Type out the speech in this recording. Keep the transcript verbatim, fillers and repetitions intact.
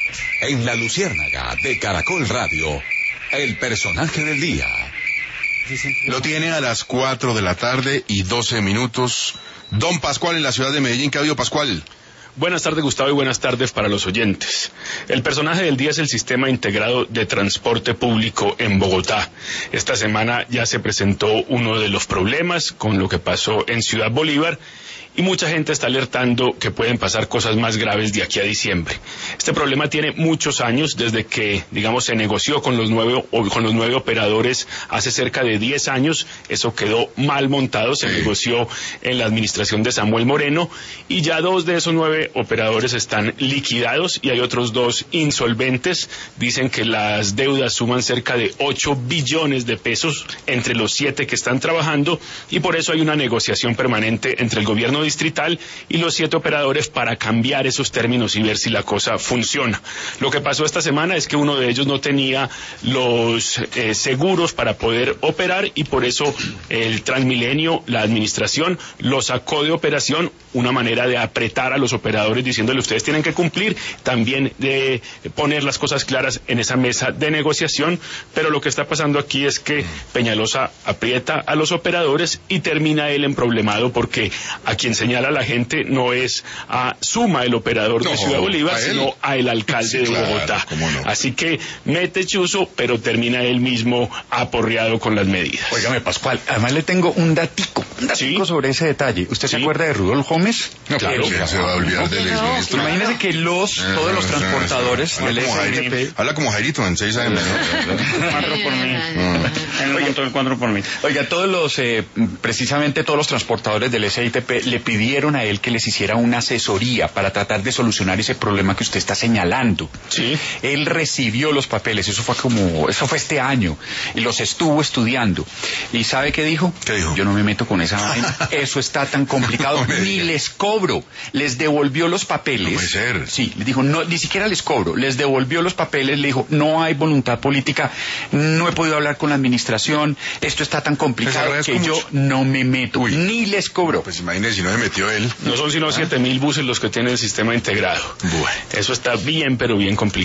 En La Luciérnaga de Caracol Radio, el personaje del día. Lo tiene a las cuatro de la tarde y doce minutos. Don Pascual en la ciudad de Medellín. ¿Qué ha habido, Pascual? Buenas tardes, Gustavo, y buenas tardes para los oyentes. El personaje del día es el Sistema Integrado de Transporte Público en Bogotá. Esta semana ya se presentó uno de los problemas con lo que pasó en Ciudad Bolívar, y mucha gente está alertando que pueden pasar cosas más graves de aquí a diciembre. Este problema tiene muchos años, desde que, digamos, se negoció con los nueve, con los nueve operadores hace cerca de diez años. Eso quedó mal montado, se sí. negoció en la administración de Samuel Moreno, y ya dos de esos nueve operadores están liquidados y hay otros dos insolventes. Dicen que las deudas suman cerca de ocho billones de pesos entre los siete que están trabajando, y por eso hay una negociación permanente entre el gobierno distrital y los siete operadores para cambiar esos términos y ver si la cosa funciona. Lo que pasó esta semana es que uno de ellos no tenía los eh, seguros para poder operar, y por eso el Transmilenio, la administración, lo sacó de operación, una manera de apretar a los operadores diciéndole: ustedes tienen que cumplir, también de poner las cosas claras en esa mesa de negociación. Pero lo que está pasando aquí es que Peñalosa aprieta a los operadores y termina él emproblemado, porque a quien señala a la gente no es a Suma, el operador no, de Ciudad Bolívar, a sino a el alcalde sí, de claro, Bogotá. No. Así que mete chuzo, pero termina él mismo aporreado con las medidas. Óigame, Pascual, además le tengo un datico, un datico ¿Sí? sobre ese detalle. ¿Usted sí. se acuerda de Rudolf Gómez? No, claro, que se va a olvidar del exministro. No, imagínese que los, eh, todos los transportadores eh, del S I T P... Habla como Jairito en seis años. Cuatro por mí. Oiga, el cuatro por mí. Oiga, todos los, eh, precisamente todos los transportadores del S I T P le pidieron a él que les hiciera una asesoría para tratar de solucionar ese problema que usted está señalando. Sí. Él recibió los papeles, eso fue como, eso fue este año, y los estuvo estudiando. ¿Y sabe qué dijo? ¿Qué dijo? Yo no me meto con esa vaina, eso está tan complicado, no ni les cobro. Les devolvió los papeles. No puede ser. Sí, les dijo, no, ni siquiera les cobro. Les devolvió los papeles, le dijo, no hay voluntad política, no he podido hablar con la administración, esto está tan complicado que mucho. yo no me meto, Uy. ni les cobro. Pues imagínese si no se metió él. No son sino siete mil buses los que tienen el sistema integrado. Bueno. Eso está bien, pero bien complicado.